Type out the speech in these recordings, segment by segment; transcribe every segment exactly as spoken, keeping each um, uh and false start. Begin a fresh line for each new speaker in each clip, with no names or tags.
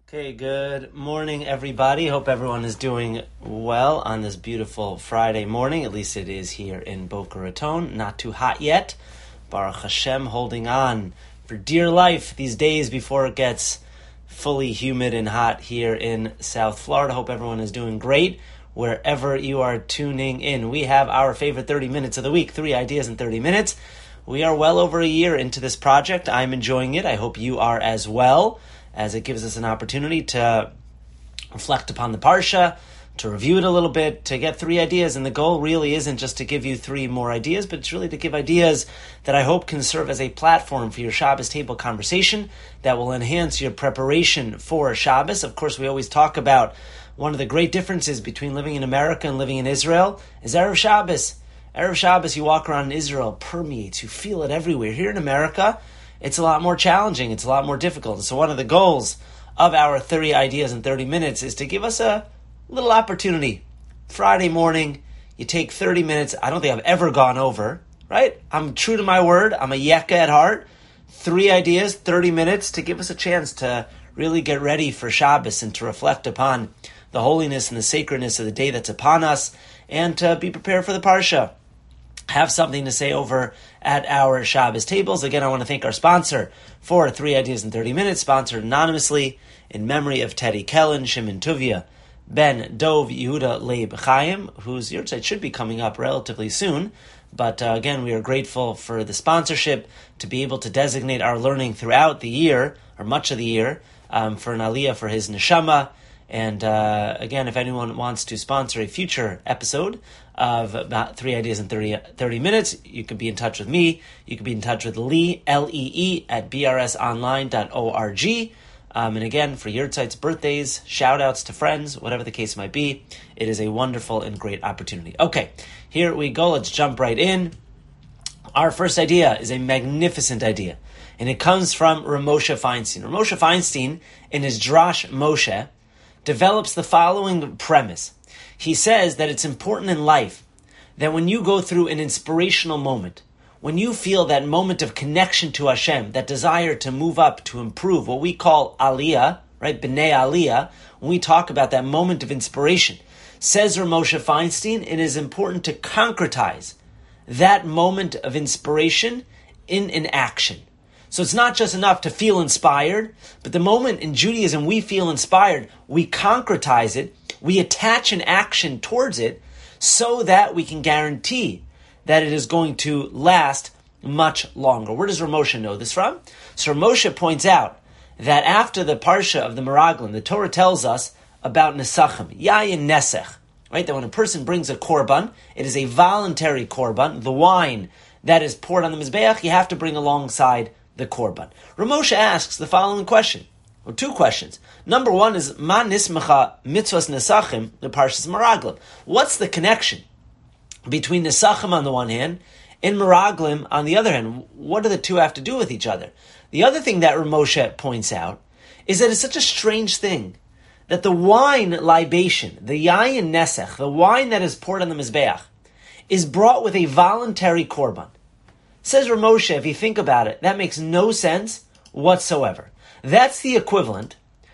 Okay, good morning, everybody. Hope everyone is doing well on this beautiful Friday morning. At least it is here in Boca Raton. Not too hot yet. Baruch Hashem, holding on for dear life these days before it gets fully humid and hot here in South Florida. Hope everyone is doing great wherever you are tuning in. We have our favorite thirty minutes of the week, three ideas in thirty minutes. We are well over a year into this project. I'm enjoying it. I hope you are as well, as it gives us an opportunity to reflect upon the Parsha, to review it a little bit, to get three ideas. And the goal really isn't just to give you three more ideas, but it's really to give ideas that I hope can serve as a platform for your Shabbos table conversation that will enhance your preparation for Shabbos. Of course, we always talk about one of the great differences between living in America and living in Israel is Erev Shabbos. Erev Shabbos, you walk around in Israel, permeates, you feel it everywhere. Here in America, it's a lot more challenging, it's a lot more difficult. And so one of the goals of our thirty ideas in thirty minutes is to give us a little opportunity. Friday morning, you take thirty minutes. I don't think I've ever gone over, right? I'm true to my word. I'm a yekka at heart. Three ideas, thirty minutes to give us a chance to really get ready for Shabbos and to reflect upon the holiness and the sacredness of the day that's upon us and to be prepared for the Parsha. Have something to say over at our Shabbos tables. Again, I want to thank our sponsor for Three Ideas in thirty minutes, sponsored anonymously in memory of Teddy Kellen, Shimon Tuvia, Ben Dov Yehuda Leib Chaim, whose yahrzeit should be coming up relatively soon. But uh, again, we are grateful for the sponsorship to be able to designate our learning throughout the year, or much of the year, um, for an aliyah for his neshama. And uh, again, if anyone wants to sponsor a future episode of about Three Ideas in thirty, thirty minutes, you can be in touch with me. You can be in touch with Lee, L E E, at b r s online dot org. Um, and again, for yahrzeits, birthdays, shout-outs to friends, whatever the case might be, it is a wonderful and great opportunity. Okay, here we go. Let's jump right in. Our first idea is a magnificent idea, and it comes from Ramosha Feinstein. Ramosha Feinstein, in his Drash Moshe, develops the following premise. He says that it's important in life that when you go through an inspirational moment, when you feel that moment of connection to Hashem, that desire to move up, to improve, what we call aliyah, right, b'nei aliyah, when we talk about that moment of inspiration, says Ramosha Feinstein, it is important to concretize that moment of inspiration in an action. So it's not just enough to feel inspired, but the moment in Judaism we feel inspired, we concretize it, we attach an action towards it so that we can guarantee that it is going to last much longer. Where does Ramosha know this from? So Ramosha points out that after the Parsha of the Meraglim, the Torah tells us about Nesachim, Yayin Nesech, right? That when a person brings a korban, it is a voluntary korban, the wine that is poured on the Mizbeach, you have to bring alongside the korban. Ramosha asks the following question, or two questions. Number one is, Ma nismacha mitzvahs nesachim, the Parshas Meraglim. What's the connection between nesachim on the one hand and Meraglim on the other hand? What do the two have to do with each other? The other thing that Ramosha points out is that it's such a strange thing that the wine libation, the yayin nesech, the wine that is poured on the Mizbeach, is brought with a voluntary korban. Says Ramosha, if you think about it, that makes no sense whatsoever. That's the equivalent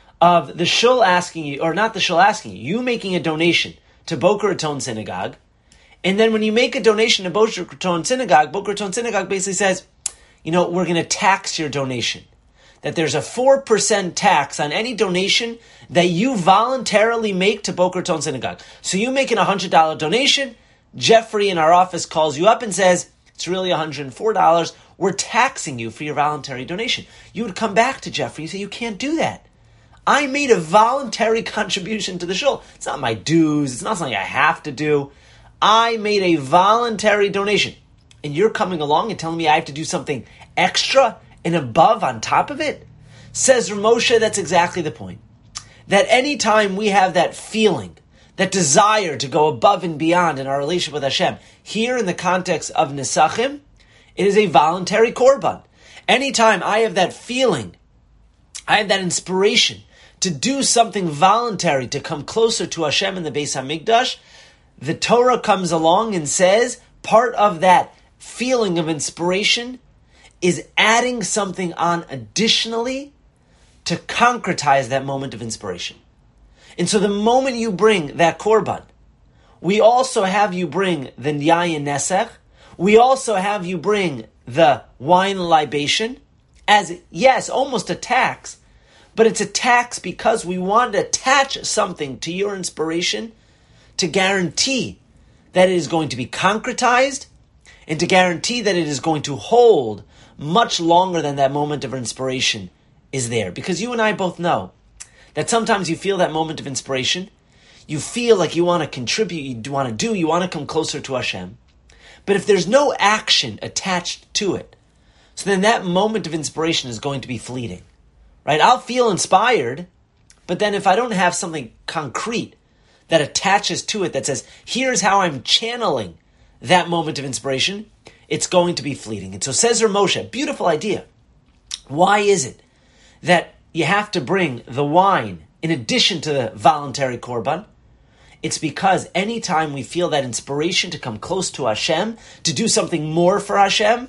of the shul asking you, or not the shul asking you, you making a donation to Boca Raton Synagogue, and then when you make a donation to Boca Raton Synagogue, Boca Raton Synagogue basically says, you know, we're going to tax your donation. That there's a four percent tax on any donation that you voluntarily make to Boca Raton Synagogue. So you make an one hundred dollars donation, Jeffrey in our office calls you up and says, it's really one hundred four dollars. We're taxing you for your voluntary donation. You would come back to Jeffrey and say, you can't do that. I made a voluntary contribution to the shul. It's not my dues. It's not something I have to do. I made a voluntary donation. And you're coming along and telling me I have to do something extra and above on top of it? Says Ramosha, that's exactly the point. That anytime we have that feeling, that desire to go above and beyond in our relationship with Hashem, here in the context of Nesachim, it is a voluntary korban. Anytime I have that feeling, I have that inspiration to do something voluntary to come closer to Hashem in the Beis HaMikdash, the Torah comes along and says part of that feeling of inspiration is adding something on additionally to concretize that moment of inspiration. And so the moment you bring that korban, we also have you bring the yayin nesech, we also have you bring the wine libation, as, yes, almost a tax, but it's a tax because we want to attach something to your inspiration to guarantee that it is going to be concretized and to guarantee that it is going to hold much longer than that moment of inspiration is there. Because you and I both know that sometimes you feel that moment of inspiration, you feel like you want to contribute, you want to do, you want to come closer to Hashem. But if there's no action attached to it, so then that moment of inspiration is going to be fleeting. Right? I'll feel inspired, but then if I don't have something concrete that attaches to it that says, here's how I'm channeling that moment of inspiration, it's going to be fleeting. And so says Rav Moshe, beautiful idea. Why is it that you have to bring the wine in addition to the voluntary korban? It's because anytime we feel that inspiration to come close to Hashem, to do something more for Hashem,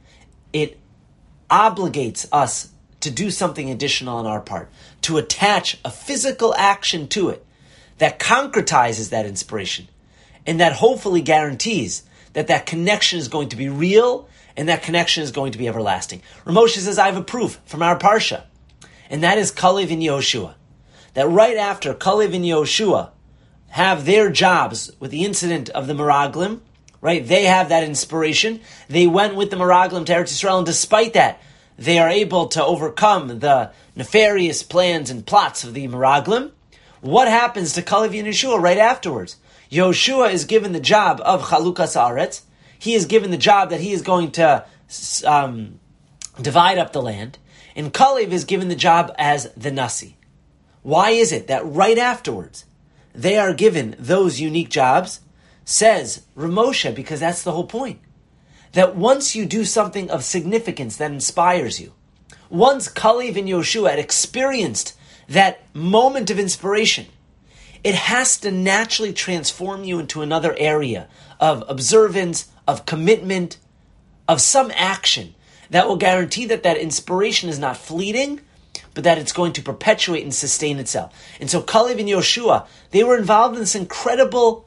it obligates us to do something additional on our part, to attach a physical action to it that concretizes that inspiration and that hopefully guarantees that that connection is going to be real and that connection is going to be everlasting. Rav Moshe says, I have a proof from our Parsha, and that is Kalev and Yehoshua. That right after Kalev and Yehoshua have their jobs with the incident of the Meraglim, right? They have that inspiration. They went with the Meraglim to Eretz Yisrael, and despite that, they are able to overcome the nefarious plans and plots of the Meraglim. What happens to Kalev and Yehoshua right afterwards? Yehoshua is given the job of Chalukas Haaretz. He is given the job that he is going to um, divide up the land. And Kalev is given the job as the Nasi. Why is it that right afterwards they are given those unique jobs? Says Rav Moshe, because that's the whole point. That once you do something of significance that inspires you, once Kalev and Yehoshua had experienced that moment of inspiration, it has to naturally transform you into another area of observance, of commitment, of some action that will guarantee that that inspiration is not fleeting, but that it's going to perpetuate and sustain itself. And so Kalev and Yehoshua, they were involved in this incredible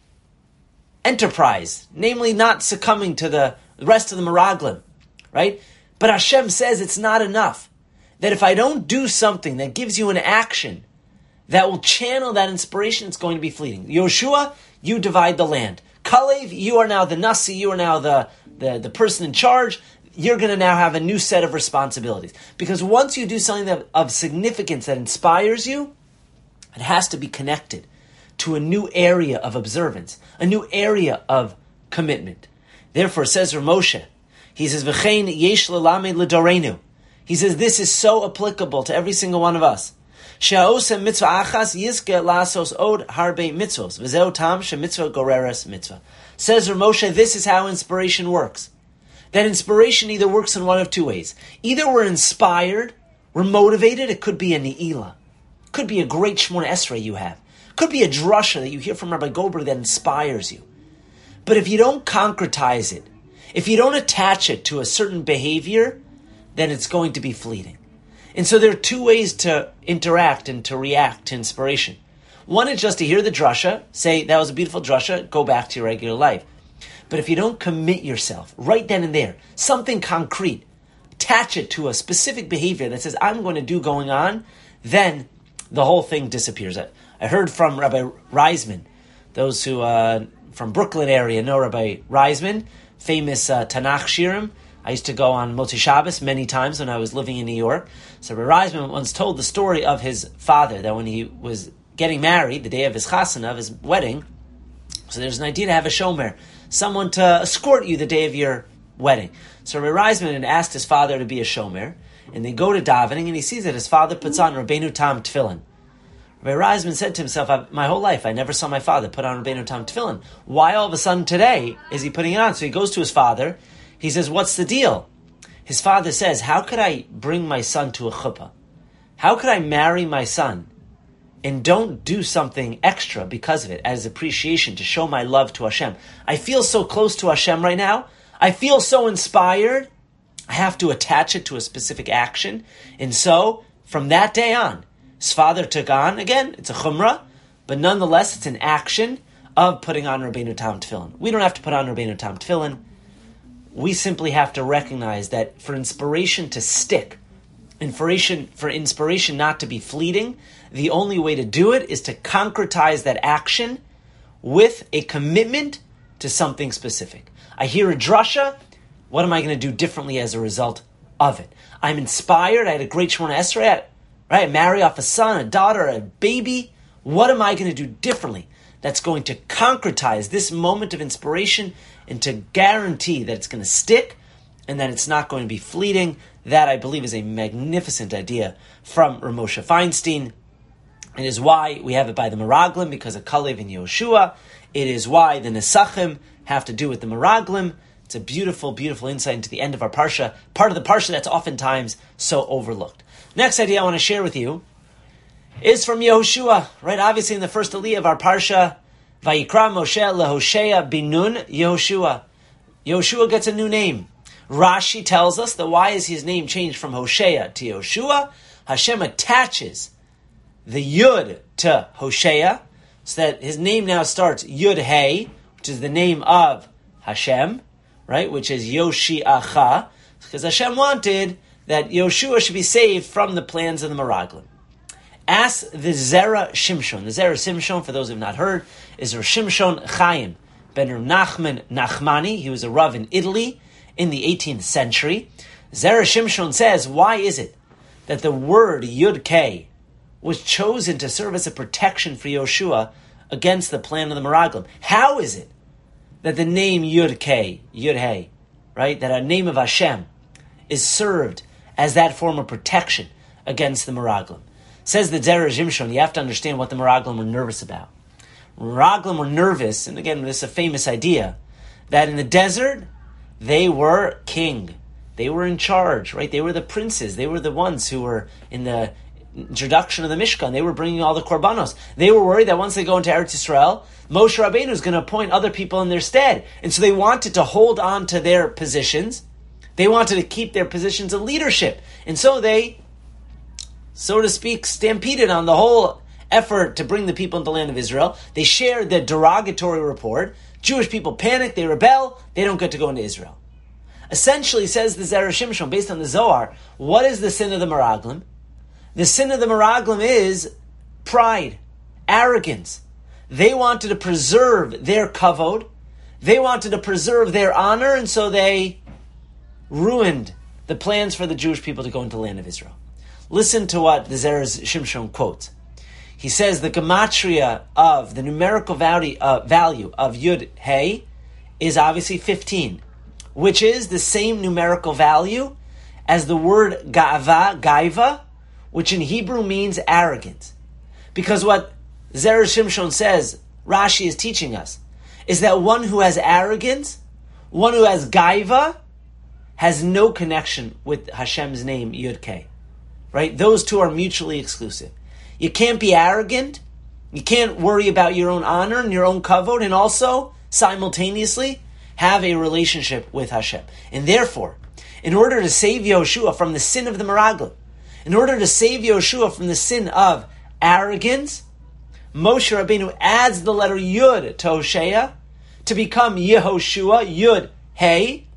enterprise, namely not succumbing to the rest of the Meraglim, right? But Hashem says it's not enough. That if I don't do something that gives you an action that will channel that inspiration, it's going to be fleeting. Yehoshua, you divide the land. Kalev, you are now the Nasi, you are now the, the, the person in charge. You're going to now have a new set of responsibilities. Because once you do something that, of significance that inspires you, it has to be connected to a new area of observance, a new area of commitment. Therefore, says Rav Moshe, he says, V'chein yesh lelamed l'dorenu. He says, this is so applicable to every single one of us. She'osem mitzvah achas yizke lasos od harbe mitzvos. V'zeu tam she'mitzvah goreres mitzvah. Says Rav Moshe, this is how inspiration works. That inspiration either works in one of two ways. Either we're inspired, we're motivated, it could be a ni'ilah. It could be a great Shemona Esrei you have. It could be a drasha that you hear from Rabbi Goldberg that inspires you. But if you don't concretize it, if you don't attach it to a certain behavior, then it's going to be fleeting. And so there are two ways to interact and to react to inspiration. One is just to hear the drasha, say, that was a beautiful drasha, go back to your regular life. But if you don't commit yourself right then and there, something concrete, attach it to a specific behavior that says, I'm going to do going on, then the whole thing disappears. I, I heard from Rabbi Reisman, those who, uh, from Brooklyn area, know Rabbi Reisman, famous uh, Tanakh Shirim. I used to go on Motzi Shabbos many times when I was living in New York. So Rabbi Reisman once told the story of his father, that when he was getting married, the day of his chasana, of his wedding, so there's an idea to have a shomer, someone to escort you the day of your wedding. So Rabbi Reisman had asked his father to be a shomer, and they go to davening, and he sees that his father puts on Rabbeinu Tam tefillin. Rabbi Reisman said to himself, my whole life I never saw my father put on Rabbeinu Tam tefillin. Why all of a sudden today is he putting it on? So he goes to his father. He says, what's the deal? His father says, how could I bring my son to a chuppah? How could I marry my son and don't do something extra because of it as appreciation to show my love to Hashem? I feel so close to Hashem right now. I feel so inspired. I have to attach it to a specific action. And so from that day on, his father took on, again, it's a chumrah, but nonetheless, it's an action of putting on Rabbeinu Tam tefillin. We don't have to put on Rabbeinu Tam tefillin. We simply have to recognize that for inspiration to stick, inspiration for inspiration not to be fleeting, the only way to do it is to concretize that action with a commitment to something specific. I hear a drasha, what am I going to do differently as a result of it? I'm inspired, I had a great Shemona Esrei, right? I marry off a son, a daughter, a baby. What am I going to do differently that's going to concretize this moment of inspiration and to guarantee that it's going to stick and that it's not going to be fleeting? That, I believe, is a magnificent idea from Rav Moshe Feinstein. It is why we have it by the Meraglim, because of Kalev and Yehoshua. It is why the Nesachim have to do with the Meraglim. It's a beautiful, beautiful insight into the end of our Parsha, part of the Parsha that's oftentimes so overlooked. Next idea I want to share with you is from Yehoshua, right? Obviously in the first aliyah of our Parsha, Vayikra Moshe leHoshea binun Yehoshua. Yehoshua gets a new name. Rashi tells us that why is his name changed from Hosea to Yehoshua? Hashem attaches the Yud to Hosea, so that his name now starts Yud Hey, which is the name of Hashem, right? Which is Yoshiacha, because Hashem wanted that Yehoshua should be saved from the plans of the Meraglim. Ask the Zera Shimshon. The Zera Shimshon, for those who have not heard, is Rav Shimshon Chaim ben Rav Nachman Nachmani. He was a Rav in Italy in the eighteenth century. Zera Shimshon says, why is it that the word Yud Kei was chosen to serve as a protection for Yehoshua against the plan of the Meraglim? How is it that the name Yud Kei, Yud Hey, right, that a name of Hashem is served as that form of protection against the Meraglim? Says the Zera Shimshon, you have to understand what the Meraglim were nervous about. Meraglim were nervous, and again, this is a famous idea, that in the desert, they were king. They were in charge, right? They were the princes. They were the ones who were in the introduction of the Mishkan. They were bringing all the korbanos. They were worried that once they go into Eretz Yisrael, Moshe Rabbeinu is going to appoint other people in their stead. And so they wanted to hold on to their positions. They wanted to keep their positions of leadership. And so they, so to speak, stampeded on the whole effort to bring the people into the land of Israel. They shared the derogatory report. Jewish people panic, they rebel, they don't get to go into Israel. Essentially, says the Zera Shimshon, based on the Zohar, what is the sin of the Meraglim? The sin of the Meraglim is pride, arrogance. They wanted to preserve their kavod, they wanted to preserve their honor, and so they ruined the plans for the Jewish people to go into the land of Israel. Listen to what the Zera Shimshon quotes. He says the gematria of the numerical value, uh, value of Yud Hey is obviously fifteen, which is the same numerical value as the word Ga'ava, Gaiva, which in Hebrew means arrogance. Because what Zera Shimshon says, Rashi is teaching us, is that one who has arrogance, one who has Gaiva, has no connection with Hashem's name, Yud Kei. Right? Those two are mutually exclusive. You can't be arrogant, you can't worry about your own honor and your own kavod, and also, simultaneously, have a relationship with Hashem. And therefore, in order to save Yehoshua from the sin of the Meraglim, in order to save Yehoshua from the sin of arrogance, Moshe Rabbeinu adds the letter Yud to Hosea to become Yehoshua, Yud Hey.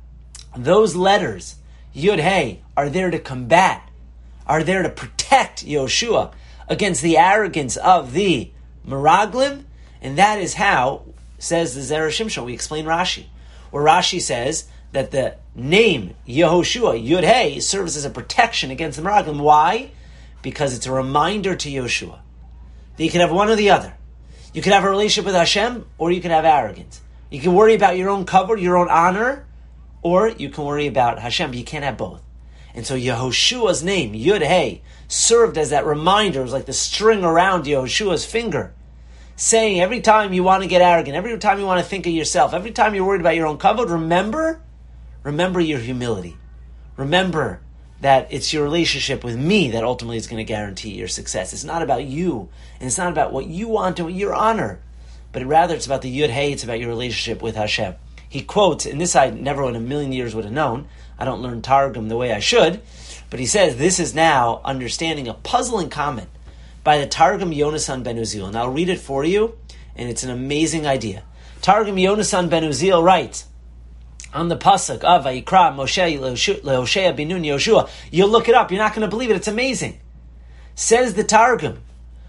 Those letters, Yud Hey, are there to combat, are there to protect Yehoshua against the arrogance of the Meraglim, and that is how, says the Zera Shimshon, we explain Rashi, where Rashi says that the name Yehoshua, Yud Hey, serves as a protection against the Meraglim. Why? Because it's a reminder to Yehoshua that you can have one or the other. You can have a relationship with Hashem, or you can have arrogance. You can worry about your own cover, your own honor, or you can worry about Hashem, but you can't have both. And so Yehoshua's name, Yud Hey, served as that reminder. It was like the string around Yehoshua's finger, saying every time you want to get arrogant, every time you want to think of yourself, every time you're worried about your own kavod, remember, remember your humility. Remember that it's your relationship with me that ultimately is going to guarantee your success. It's not about you, and it's not about what you want and your honor, but rather it's about the Yud Hey, it's about your relationship with Hashem. He quotes, and this I never in a million years would have known, I don't learn Targum the way I should, But he says this is now understanding a puzzling comment by the Targum Yonasan ben Uziel. And I'll read it for you, and it's an amazing idea. Targum Yonasan ben Uziel writes, on the pasuk of Vayikra Moshe leHoshea bin Nun Yoshua, you'll look it up, you're not going to believe it, it's amazing. Says the Targum,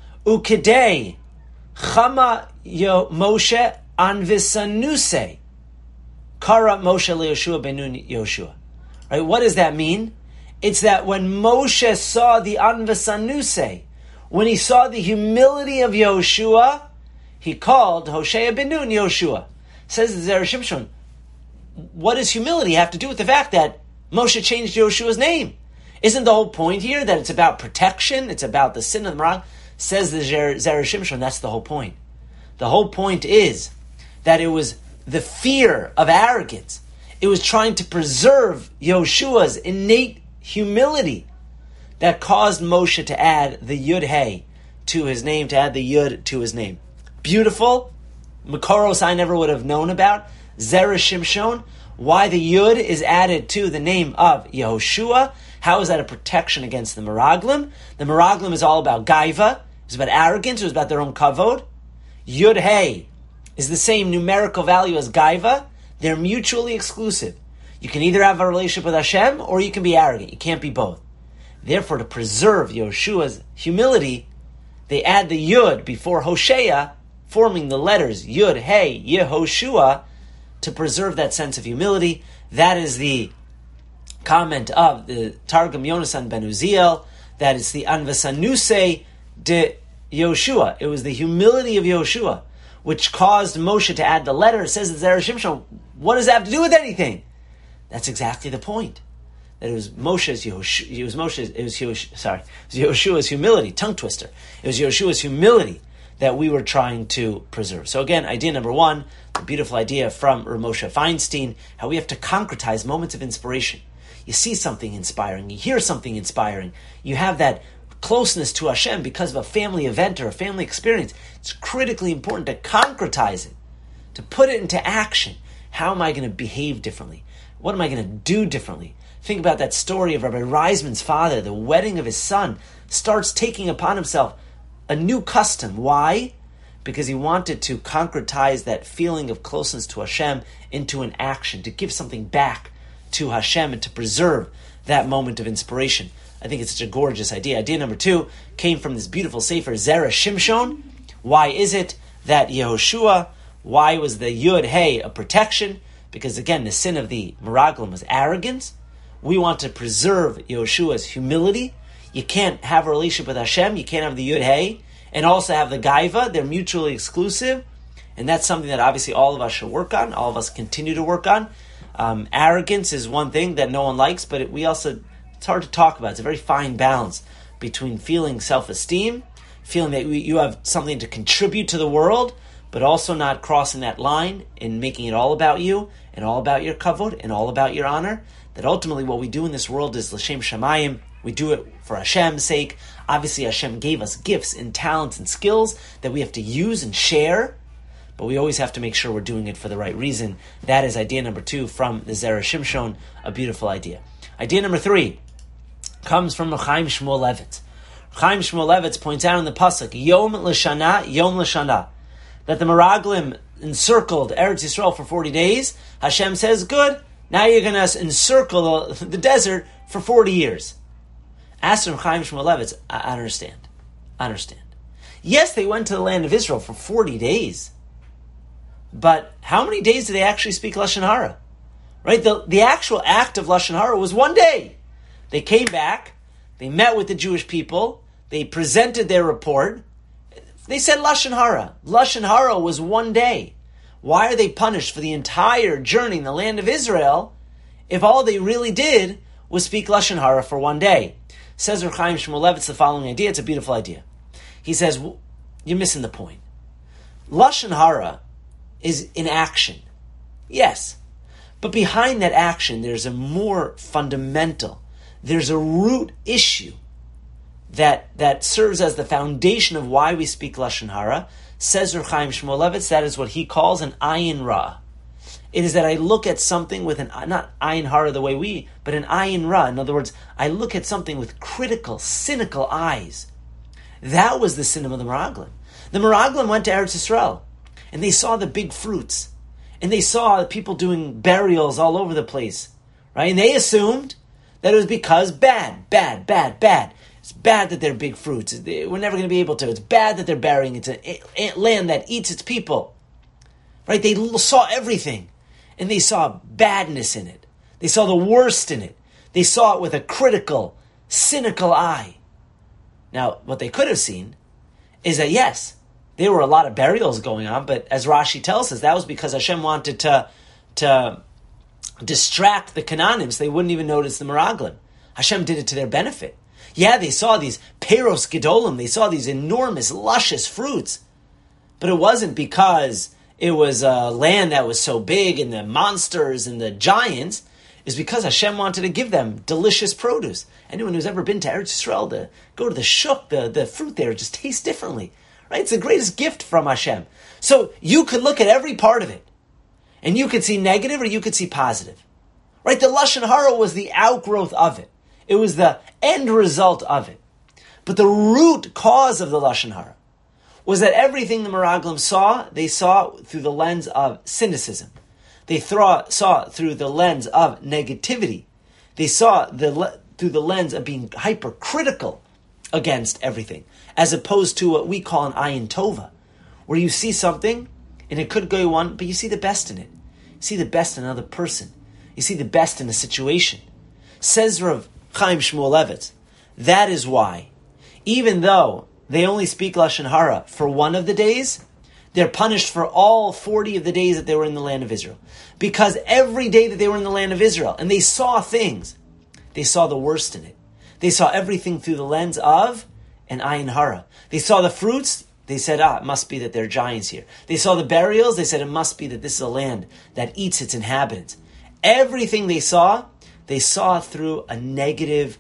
Ukidei Chama Yo Moshe Anvisanuse Kara Moshe leYoshua ben Nun Yoshua. Right? What does that mean? It's that when Moshe saw the Anvisanuse, when he saw the humility of Yoshua, he called Hoshea ben Nun Yoshua. Says the Zera Shimshon, what does humility have to do with the fact that Moshe changed Yoshua's name? Isn't the whole point here that it's about protection? It's about the sin of the Merag? Says the Zera Shimshon, that's the whole point. The whole point is that it was the fear of arrogance. It was trying to preserve Yoshua's innate humility that caused Moshe to add the Yud Hey to his name, to add the Yud to his name. Beautiful. Makoros I never would have known about. Zera Shimshon, why the Yud is added to the name of Yehoshua. How is that a protection against the Meraglim? The Meraglim is all about Gaiva. It's about arrogance. It was about their own kavod. Yud Hey is the same numerical value as Gaiva. They're mutually exclusive. You can either have a relationship with Hashem or you can be arrogant. You can't be both. Therefore, to preserve Yoshua's humility, they add the Yud before Hosea, forming the letters Yud Hey Yehoshua, to preserve that sense of humility. That is the comment of the Targum Yonasan ben Uziel, that it's the Anvasanuse de Yoshua. It was the humility of Yoshua which caused Moshe to add the letter. It says in Zera Shimshon, what does that have to do with anything? That's exactly the point. That it was Moshe's Yehoshua, it was Moshe's, it was Yehoshua, sorry, it was Yoshua's humility, tongue twister. It was Yoshua's humility that we were trying to preserve. So again, idea number one, the beautiful idea from Ramosha Feinstein, how we have to concretize moments of inspiration. You see something inspiring, you hear something inspiring, you have that closeness to Hashem because of a family event or a family experience. It's critically important to concretize it, to put it into action. How am I going to behave differently? What am I going to do differently? Think about that story of Rabbi Reisman's father, the wedding of his son, starts taking upon himself a new custom. Why? Because he wanted to concretize that feeling of closeness to Hashem into an action, to give something back to Hashem and to preserve that moment of inspiration. I think it's such a gorgeous idea. Idea number two came from this beautiful sefer, Zera Shimshon. Why is it that Yehoshua, why was the Yud Hey a protection? Because again, the sin of the Meraglim was arrogance. We want to preserve Yehoshua's humility. You can't have a relationship with Hashem, you can't have the Yud Hey, and also have the Gaiva. They're mutually exclusive. And that's something that obviously all of us should work on, all of us continue to work on. Um, arrogance is one thing that no one likes, but it, we also, it's hard to talk about. It's a very fine balance between feeling self-esteem, feeling that we, you have something to contribute to the world, but also not crossing that line and making it all about you, and all about your kavod, and all about your honor. That ultimately what we do in this world is l'shem shamayim. We do it for Hashem's sake. Obviously Hashem gave us gifts and talents and skills that we have to use and share, but we always have to make sure we're doing it for the right reason. That is idea number two from the Zera Shimshon, a beautiful idea. Idea number three comes from Chaim Shmulevitz. Chaim Shmulevitz points out in the pasuk, Yom l'shana, Yom l'shana, that the Meraglim encircled Eretz Yisrael for forty days. Hashem says, good, now you're going to encircle the, the desert for forty years. Ask him, Chaim Shmulevitz, I, I understand. I understand. Yes, they went to the land of Israel for forty days. But how many days did they actually speak Lashon Hara? Right? The, the actual act of Lashon Hara was one day. They came back, they met with the Jewish people, they presented their report, they said Lashon Hara. Lashon Hara was one day. Why are they punished for the entire journey in the land of Israel if all they really did was speak Lashon Hara for one day? Says Reb Chaim Shmulevitz the following idea. It's a beautiful idea. He says, you're missing the point. Lashon Hara is in action. Yes. But behind that action, there's a more fundamental, there's a root issue that, that serves as the foundation of why we speak Lashon Hara. Says Reb Chaim Shmulevitz, that is what he calls an ayin ra. It is that I look at something with an, not ayin hara the way we, but an ayin ra. In other words, I look at something with critical, cynical eyes. That was the sin of the Meraglim. The Meraglim went to Eretz Yisrael, and they saw the big fruits, and they saw people doing burials all over the place, right? And they assumed that it was because bad, bad, bad, bad. It's bad that they're big fruits. We're never going to be able to. It's bad that they're burying. It's a land that eats its people, right? They saw everything, and they saw badness in it. They saw the worst in it. They saw it with a critical, cynical eye. Now, what they could have seen is that, yes, there were a lot of burials going on, but as Rashi tells us, that was because Hashem wanted to, to distract the Canaanim so they wouldn't even notice the Meraglim. Hashem did it to their benefit. Yeah, they saw these Peros Gedolim, they saw these enormous, luscious fruits, but it wasn't because it was a land that was so big and the monsters and the giants. Is because Hashem wanted to give them delicious produce. Anyone who's ever been to Eretz Yisrael, to go to the shuk, the, the fruit there just tastes differently. Right? It's the greatest gift from Hashem. So you could look at every part of it, and you could see negative or you could see positive. Right? The Lashon Hara was the outgrowth of it. It was the end result of it. But the root cause of the Lashon Hara was that everything the Meraglim saw, they saw through the lens of cynicism. They thraw, saw through the lens of negativity. They saw the le- through the lens of being hypercritical against everything, as opposed to what we call an ayin tova, where you see something and it could go one, but you see the best in it. You see the best in another person. You see the best in a situation. Says Rav Chaim Shmulevitz, that is why, even though they only speak Lashon Hara for one of the days, they're punished for all forty of the days that they were in the land of Israel. Because every day that they were in the land of Israel, and they saw things, they saw the worst in it. They saw everything through the lens of an ayin hara. They saw the fruits, they said, ah, it must be that there are giants here. They saw the burials, they said, it must be that this is a land that eats its inhabitants. Everything they saw, they saw through a negative,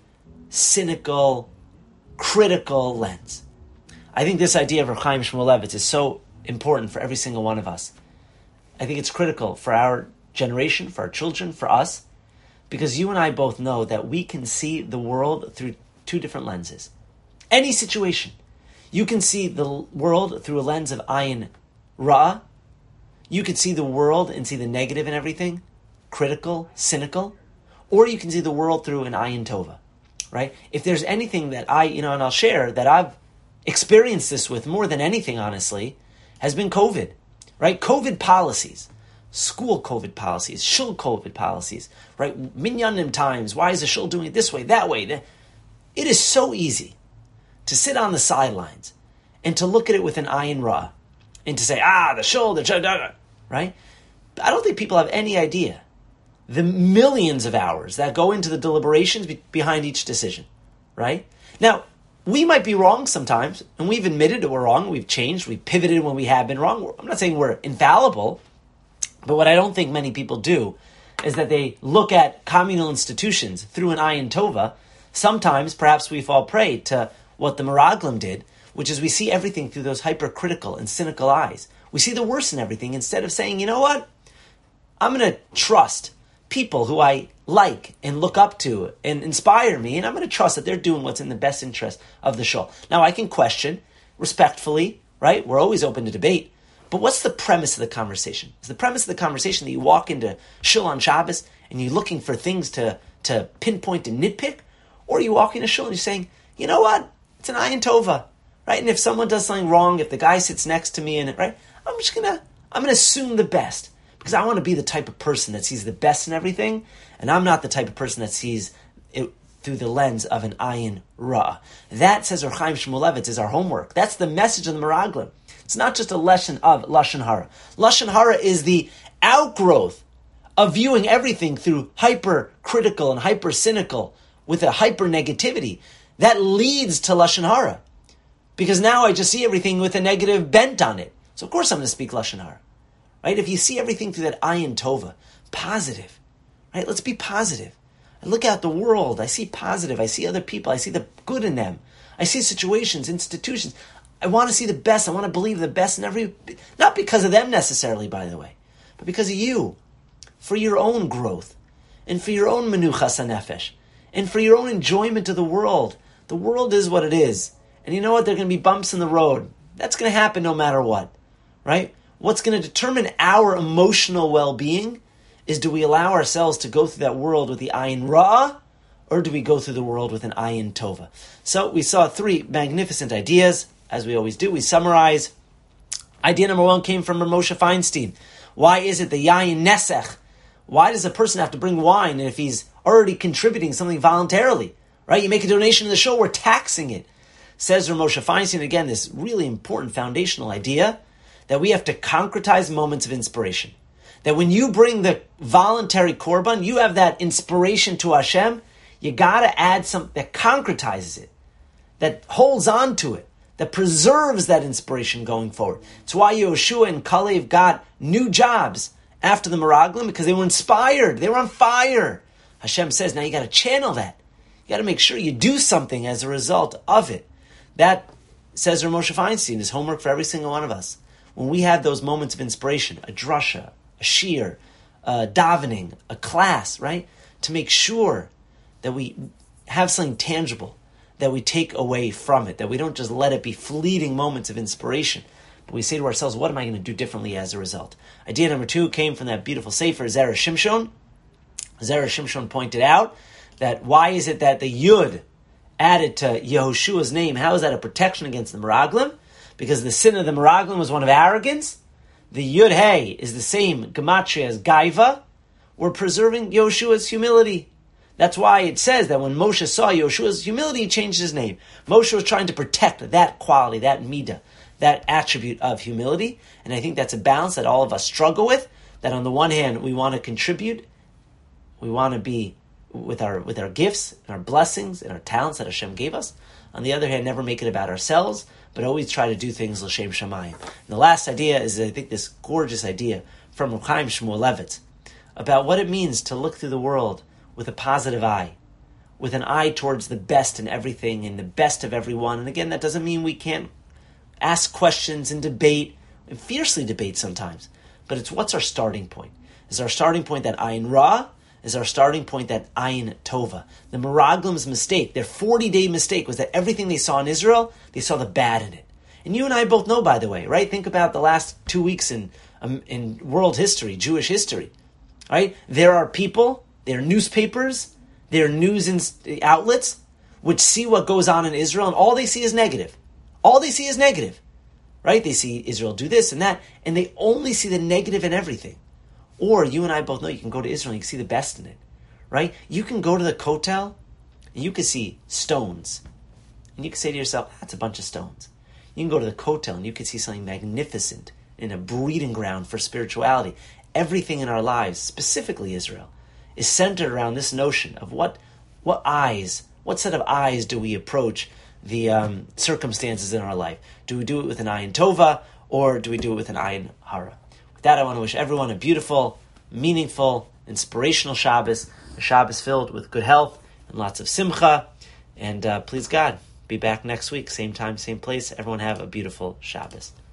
cynical, critical lens. I think this idea of Rav Chaim Shmulevitz is so important for every single one of us. I think it's critical for our generation, for our children, for us, because you and I both know that we can see the world through two different lenses. Any situation, you can see the world through a lens of ayin ra. You can see the world and see the negative in everything, critical, cynical, or you can see the world through an ayin tova, right? If there's anything that I, you know, and I'll share that I've experienced this with more than anything, honestly, has been COVID, right? COVID policies, school COVID policies, shul COVID policies, right? Minyanim times, why is the shul doing it this way, that way? It is so easy to sit on the sidelines and to look at it with an ayin ra and to say, ah, the shul, the shul, right? I don't think people have any idea the millions of hours that go into the deliberations be- behind each decision, right? Now, we might be wrong sometimes, and we've admitted that we're wrong, we've changed, we've pivoted when we have been wrong. I'm not saying we're infallible, but what I don't think many people do is that they look at communal institutions through an ayin tova. Sometimes, perhaps we fall prey to what the Meraglim did, which is we see everything through those hypercritical and cynical eyes. We see the worst in everything instead of saying, you know what? I'm going to trust people who I like and look up to and inspire me, and I'm going to trust that they're doing what's in the best interest of the shul. Now, I can question respectfully, right? We're always open to debate. But what's the premise of the conversation? Is the premise of the conversation that you walk into shul on Shabbos and you're looking for things to, to pinpoint and nitpick? Or are you walking to shul and you're saying, you know what? It's an ayin tova, right? And if someone does something wrong, if the guy sits next to me, and right, I'm just gonna, I'm gonna assume the best because I want to be the type of person that sees the best in everything, and I'm not the type of person that sees it through the lens of an ayin ra. That, says Rav Chaim Shmulevitz, is our homework. That's the message of the Meraglim. It's not just a lesson of Lashon Hara. Lashon Hara is the outgrowth of viewing everything through hyper-critical and hyper-cynical with a hyper-negativity. That leads to Lashon Hara. Because now I just see everything with a negative bent on it. So of course I'm going to speak Lashon Hara. Right? If you see everything through that ayin tova, positive. Right? Let's be positive. I look out the world. I see positive. I see other people. I see the good in them. I see situations, institutions. I want to see the best. I want to believe the best in every... Not because of them necessarily, by the way. But because of you. for your own growth, and for your own menuchas hanefesh, and for your own enjoyment of the world. The world is what it is. And you know what? There are going to be bumps in the road. That's going to happen no matter what, right? What's going to determine our emotional well-being is, do we allow ourselves to go through that world with the ayin ra, or do we go through the world with an ayin tova? So we saw three magnificent ideas. As we always do, we summarize. Idea number one came from Moshe Feinstein. Why is it the yayin nesech? Why does a person have to bring wine if he's already contributing something voluntarily? Right? You make a donation to the show, we're taxing it. Says Moshe Feinstein, again, this really important foundational idea that we have to concretize moments of inspiration. That when you bring the voluntary korban, you have that inspiration to Hashem, you got to add something that concretizes it, that holds on to it, that preserves that inspiration going forward. It's why Yehoshua and Kalev got new jobs after the Meraglim, because they were inspired, they were on fire. Hashem says, now you got to channel that. You got to make sure you do something as a result of it. That, says Rav Moshe Feinstein, is homework for every single one of us. When we have those moments of inspiration, a drasha, a shir, a davening, a class, right? To make sure that we have something tangible that we take away from it, that we don't just let it be fleeting moments of inspiration, but we say to ourselves, what am I going to do differently as a result? Idea number two came from that beautiful sefer, Zera Shimshon. Zera Shimshon pointed out that why is it that the Yud added to Yehoshua's name, how is that a protection against the Meraglim? Because the sin of the Meraglim was one of arrogance. The Yud Hey is the same gematria as Gaiva. We're preserving Yehoshua's humility. That's why it says that when Moshe saw Yehoshua's humility, he changed his name. Moshe was trying to protect that quality, that midah, that attribute of humility. And I think that's a balance that all of us struggle with, that on the one hand, we want to contribute, we want to be with our with our gifts, and our blessings, and our talents that Hashem gave us. On the other hand, never make it about ourselves, but always try to do things l'shem shamayim. And the last idea is, I think, this gorgeous idea from Reb Chaim Shmulevitz about what it means to look through the world with a positive eye, with an eye towards the best in everything and the best of everyone. And again, that doesn't mean we can't ask questions and debate, and fiercely debate sometimes. But it's, what's our starting point? Is our starting point that ayin ra? Is our starting point that ayin tova? The Meraglim's mistake, their forty-day mistake, was that everything they saw in Israel, they saw the bad in it. And you and I both know, by the way, right? Think about the last two weeks in um, in world history, Jewish history, right? There are people, there are newspapers, there are news in- outlets which see what goes on in Israel, and all they see is negative. All they see is negative, right? They see Israel do this and that, and they only see the negative in everything. Or you and I both know you can go to Israel and you can see the best in it, right? You can go to the Kotel and you can see stones. And you can say to yourself, that's a bunch of stones. You can go to the Kotel and you can see something magnificent in a breeding ground for spirituality. Everything in our lives, specifically Israel, is centered around this notion of what what eyes, what set of eyes do we approach the um, circumstances in our life? Do we do it with an ayin tova, or do we do it with an ayin hara? With that, I want to wish everyone a beautiful, meaningful, inspirational Shabbos, a Shabbos filled with good health and lots of simcha. And uh, please God, be back next week, same time, same place. Everyone have a beautiful Shabbos.